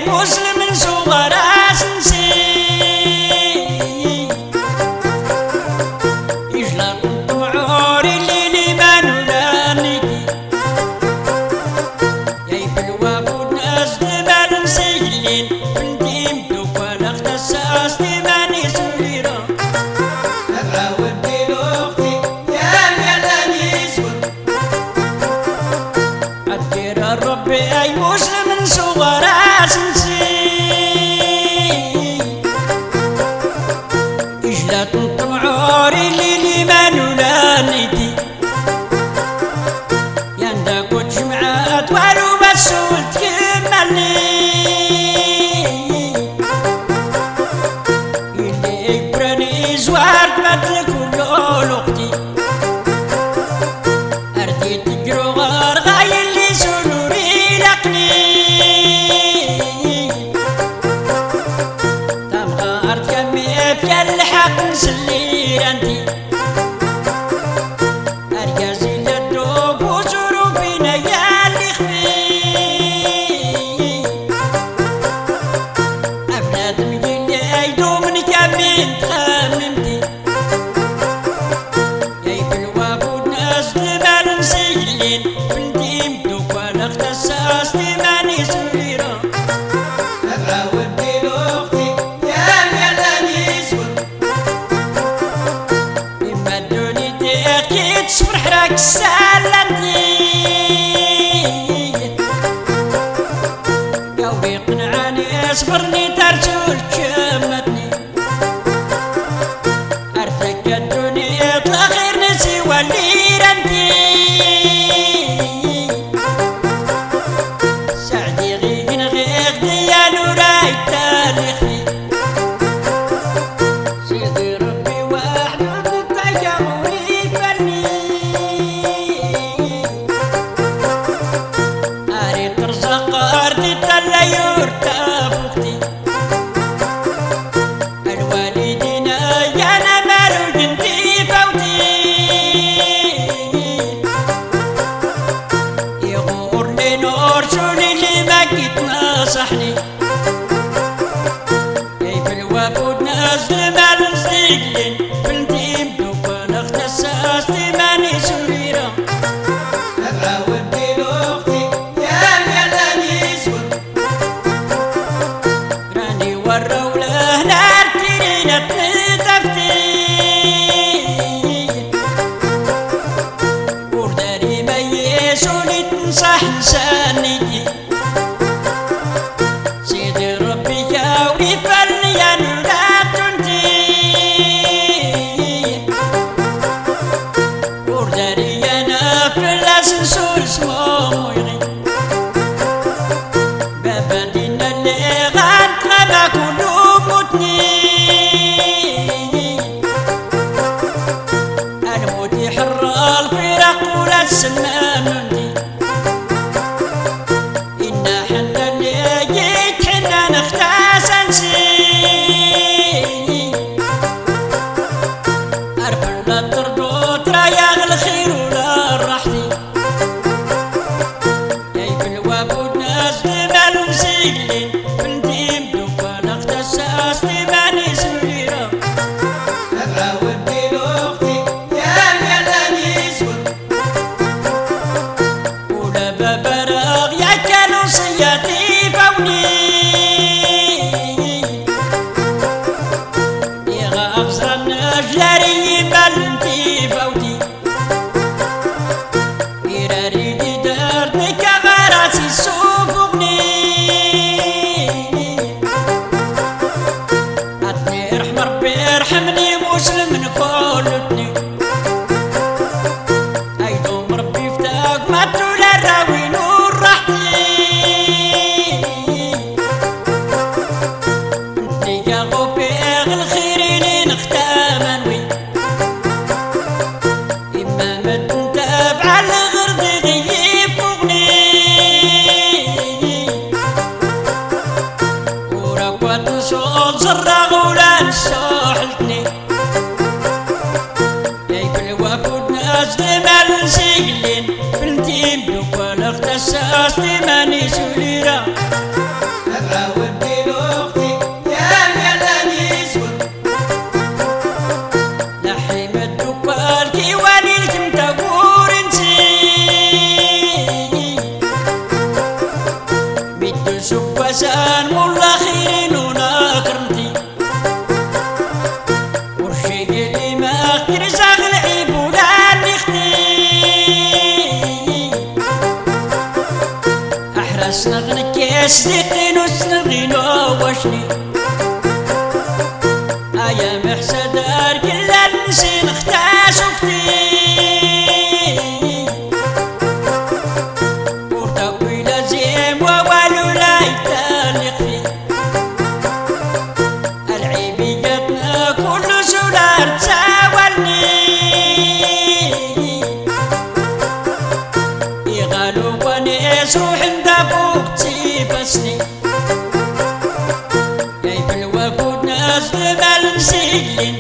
مسلم صغر اسنسي يجلط الطمعور اللي ما نولانيكي يا بالوافود ناس دمال مسجلين بنتي مدوك ولا اختصاص دماني سوليرا ودي لوختي يا ميلاني سود أدير ربي أي مسلم صغر اسنسي يجلط الطمعور اللي ما نولانيكي يندك وجمعات والو مسؤول تكملني اللي يكبرني زوار تمدلك ولو لوقتي أردي تجرو غار غاي اللي سنوري لقني تم غار تكمي في الحق نسلي رانتي أرجازي للدوب وظروفنا يا اللي خفي أبنادم اللي يدوم نكمل تخممتي يا بالوافود ناس دمال مسجلين بنتي مدوك ولا اختصاص دماني سوليرا ودي لوختي يا ميلاني سود إما الدوني تأكيد صبر حراك سالنتي قلبي قنعاني اصبرني ترسول شمتني أرثك الدنيا طلع غير نسي واللي رنتي سعدي غيغن غيغ ديالو راي تاريخي سيدي ربي واحد التجاوري فني أريد ترزق أرضي تلا يرتفقتي الوالدين يا نمر جنتي فوتي يغور لي نور شوني اللي ما كنت نصحني يا بالوافود ناس دمال مسجلين بنتي مدوك ولا اختصاص دماني سوليرا ودي لوختي يا ميلاني سود راني وراو له نار تيرينا تنتفتي ورداري ميسوني تنصح نسانيتي سيدي ربي ياوري فليا نولا تنتي ورداري انا في الاسنسور سمو يغي بابا دينا اللي غنتغنى كلو موتني الموت يحر الفراق ولا السمان ندي إنا حنا اللي جيت حنا نختاس نسي أرفل لا تردو ترايا الخير ولا راحتي يا بالوافود ناس دمال مسجلين بنتي مدوك ولا اختصاص دماني سوليرا ودي لوختي يا ميلاني سود ولا ببرغ يا كانوا صيادي فوني يغا أبصر النجاري بلنتي فوتي يراريدي دارني كغراسي سوفغني عطني ارحم ربي ارحمني مسلم نقولتني ايدوم ربي فتاك ما تولى الراوي نور راحتي انتي يا غوبي الخير اللي نختامنوي إما متنتابع الغرد غيب فوقني وراك وتنصوت زراغ ولا نسوحلتني يا بالوافود ناس دمال مسجلين بنتي مدوك ولا اختصاص دماني سوليرا صديقي نسنغينو واشني ايا محسدار كل النسين اختار شفتي ورتقوي لازم ووالو لا يتالق فيه العيبياتنا كل سولار تساولني يغالو ونيس روح ندابوك تيبسني جايب الوقود ناس جبال مسيلين